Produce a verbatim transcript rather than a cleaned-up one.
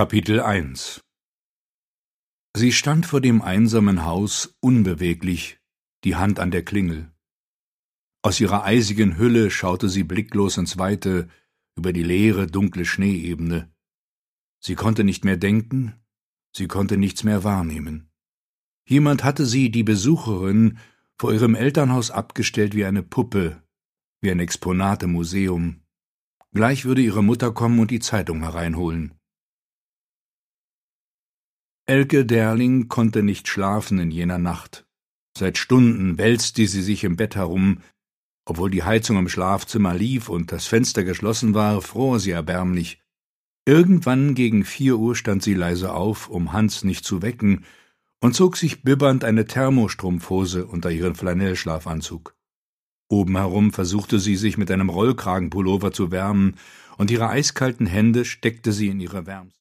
Kapitel eins Sie stand vor dem einsamen Haus unbeweglich, die Hand an der Klingel. Aus ihrer eisigen Hülle schaute sie blicklos ins Weite, über die leere, dunkle Schneeebene. Sie konnte nicht mehr denken, sie konnte nichts mehr wahrnehmen. Jemand hatte sie, die Besucherin, vor ihrem Elternhaus abgestellt wie eine Puppe, wie ein Exponat im Museum. Gleich würde ihre Mutter kommen und die Zeitung hereinholen. Elke Derling konnte nicht schlafen in jener Nacht. Seit Stunden wälzte sie sich im Bett herum. Obwohl die Heizung im Schlafzimmer lief und das Fenster geschlossen war, fror sie erbärmlich. Irgendwann gegen vier Uhr stand sie leise auf, um Hans nicht zu wecken, und zog sich bibbernd eine Thermostrumpfhose unter ihren Flanellschlafanzug. Oben herum versuchte sie, sich mit einem Rollkragenpullover zu wärmen, und ihre eiskalten Hände steckte sie in ihre wärmste